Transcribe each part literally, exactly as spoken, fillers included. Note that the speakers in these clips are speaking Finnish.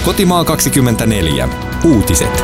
Kotimaa kaksikymmentäneljä. Uutiset.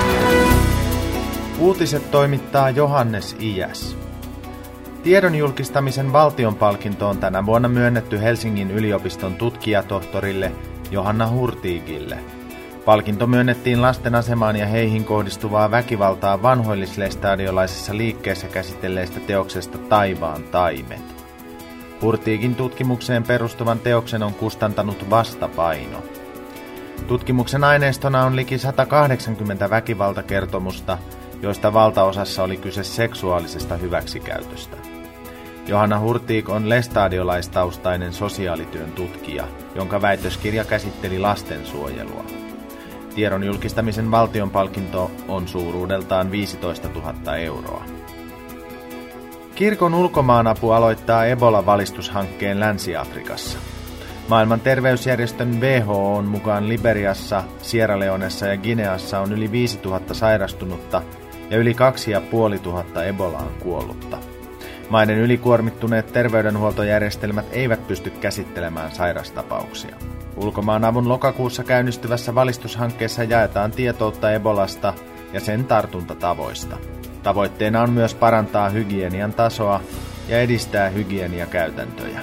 Uutiset toimittaa Johannes Iäs. Tiedon julkistamisen valtionpalkinto on tänä vuonna myönnetty Helsingin yliopiston tutkijatohtorille Johanna Hurtigille. Palkinto myönnettiin lasten asemaan ja heihin kohdistuvaa väkivaltaa vanhoillislestadiolaisessa liikkeessä käsitelleestä teoksesta Taivaan taimet. Hurtigin tutkimukseen perustuvan teoksen on kustantanut Vastapaino. Tutkimuksen aineistona on liki sata kahdeksankymmentä väkivaltakertomusta, joista valtaosassa oli kyse seksuaalisesta hyväksikäytöstä. Johanna Hurtig on lestadiolaistaustainen sosiaalityön tutkija, jonka väitöskirja käsitteli lastensuojelua. Tiedon julkistamisen valtionpalkinto on suuruudeltaan viisitoistatuhatta euroa. Kirkon ulkomaanapu aloittaa Ebola-valistushankkeen Länsi-Afrikassa. Maailman terveysjärjestön W H O:n mukaan Liberiassa, Sierra Leonessa ja Guineassa on yli viisituhatta sairastunutta ja yli kaksi ja puoli tuhatta Ebolaan kuollutta. Maiden ylikuormittuneet terveydenhuoltojärjestelmät eivät pysty käsittelemään sairastapauksia. Ulkomaanavun lokakuussa käynnistyvässä valistushankkeessa jaetaan tietoutta Ebolasta ja sen tartuntatavoista. Tavoitteena on myös parantaa hygienian tasoa ja edistää hygieniakäytäntöjä.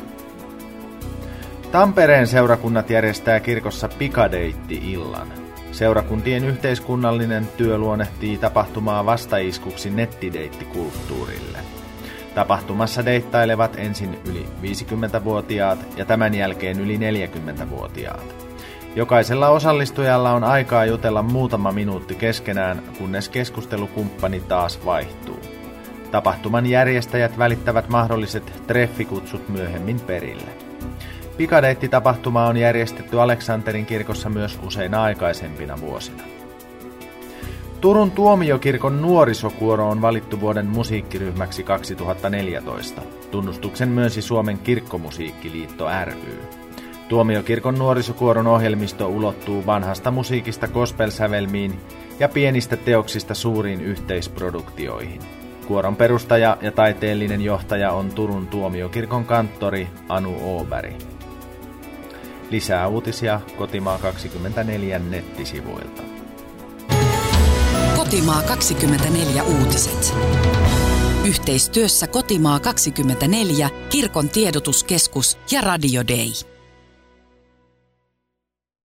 Tampereen seurakunnat järjestää kirkossa pikadeitti-illan. Seurakuntien yhteiskunnallinen työ luonnehtii tapahtumaa vastaiskuksi nettideittikulttuurille. Tapahtumassa deittailevat ensin yli viisikymmentävuotiaat ja tämän jälkeen yli neljäkymmentävuotiaat. Jokaisella osallistujalla on aikaa jutella muutama minuutti keskenään, kunnes keskustelukumppani taas vaihtuu. Tapahtuman järjestäjät välittävät mahdolliset treffikutsut myöhemmin perille. Pikadeittitapahtuma on järjestetty Aleksanterin kirkossa myös useina aikaisempina vuosina. Turun Tuomiokirkon nuorisokuoro on valittu vuoden musiikkiryhmäksi kaksituhattaneljätoista. Tunnustuksen myönsi Suomen kirkkomusiikkiliitto ry. Tuomiokirkon nuorisokuoron ohjelmisto ulottuu vanhasta musiikista gospel-sävelmiin ja pienistä teoksista suuriin yhteisproduktioihin. Kuoron perustaja ja taiteellinen johtaja on Turun Tuomiokirkon kanttori Anu Åberg. Lisää uutisia Kotimaa kaksikymmentäneljä nettisivuilta. Kotimaa kaksikymmentäneljä uutiset. Yhteistyössä Kotimaa kaksikymmentäneljä, Kirkon tiedotuskeskus ja Radio Day.